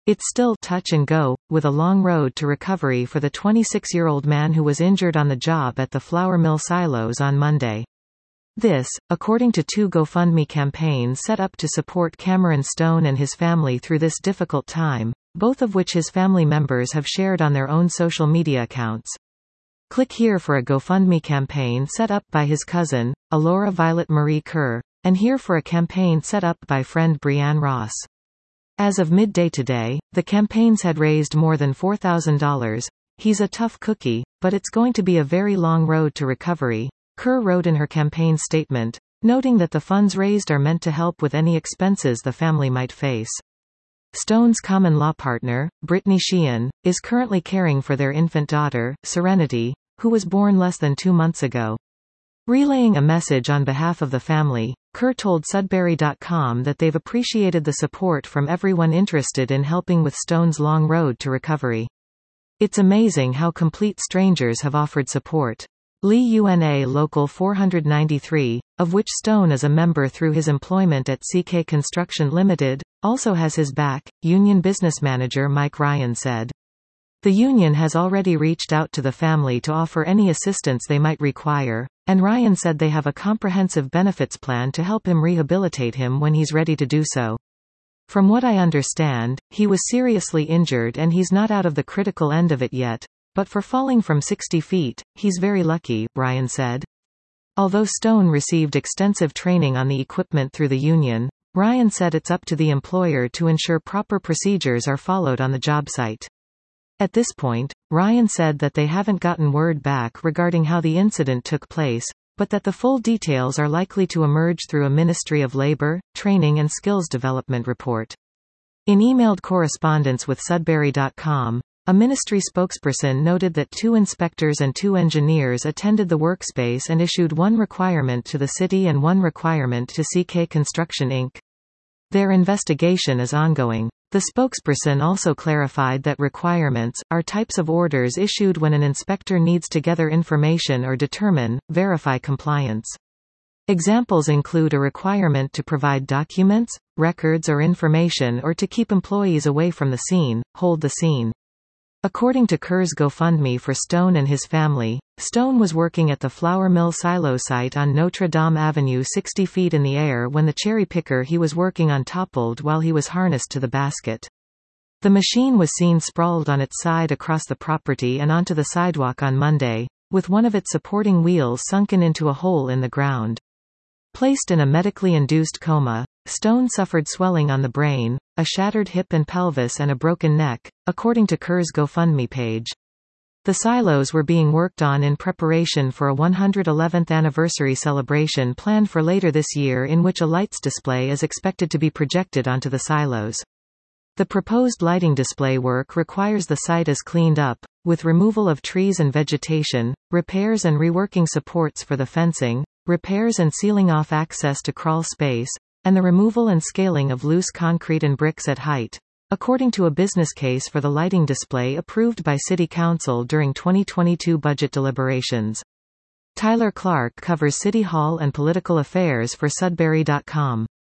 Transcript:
It's still touch and go, with a long road to recovery for the 26-year-old man who was injured on the job at the flour mill silos on Monday. This, according to 2 GoFundMe campaigns set up to support Cameron Stone and his family through this difficult time, both of which his family members have shared on their own social media accounts. Click here for a GoFundMe campaign set up by his cousin, Alora Violet Marie Kerr, and here for a campaign set up by friend Brianne Ross. As of midday today, the campaigns had raised more than $4,000. He's a tough cookie, but it's going to be a very long road to recovery, Kerr wrote in her campaign statement, noting that the funds raised are meant to help with any expenses the family might face. Stone's common law partner, Brittany Sheehan, is currently caring for their infant daughter, Serenity, who was born less than 2 months ago. Relaying a message on behalf of the family, Kerr told Sudbury.com that they've appreciated the support from everyone interested in helping with Stone's long road to recovery. It's amazing how complete strangers have offered support. Lee UNA Local 493, of which Stone is a member through his employment at CK Construction Limited, also has his back, union business manager Mike Ryan said. The union has already reached out to the family to offer any assistance they might require, and Ryan said they have a comprehensive benefits plan to help him rehabilitate him when he's ready to do so. From what I understand, he was seriously injured and he's not out of the critical end of it yet. But for falling from 60 feet, he's very lucky, Ryan said. Although Stone received extensive training on the equipment through the union, Ryan said it's up to the employer to ensure proper procedures are followed on the job site. At this point, Ryan said that they haven't gotten word back regarding how the incident took place, but that the full details are likely to emerge through a Ministry of Labor, Training and Skills Development report. In emailed correspondence with Sudbury.com, a ministry spokesperson noted that 2 inspectors and 2 engineers attended the workspace and issued 1 requirement to the city and 1 requirement to CK Construction Inc. Their investigation is ongoing. The spokesperson also clarified that requirements are types of orders issued when an inspector needs to gather information or verify compliance. Examples include a requirement to provide documents, records or information or to keep employees away from the scene, hold the scene. According to Kerr's GoFundMe for Stone and his family, Stone was working at the flour mill silo site on Notre Dame Avenue 60 feet in the air when the cherry picker he was working on toppled while he was harnessed to the basket. The machine was seen sprawled on its side across the property and onto the sidewalk on Monday, with one of its supporting wheels sunken into a hole in the ground. Placed in a medically induced coma, Stone suffered swelling on the brain, a shattered hip and pelvis and a broken neck, according to Kerr's GoFundMe page. The silos were being worked on in preparation for a 111th anniversary celebration planned for later this year in which a lights display is expected to be projected onto the silos. The proposed lighting display work requires the site is cleaned up, with removal of trees and vegetation, repairs and reworking supports for the fencing, repairs and sealing off access to crawl space, and the removal and scaling of loose concrete and bricks at height, according to a business case for the lighting display approved by City Council during 2022 budget deliberations. Tyler Clark covers City Hall and political affairs for Sudbury.com.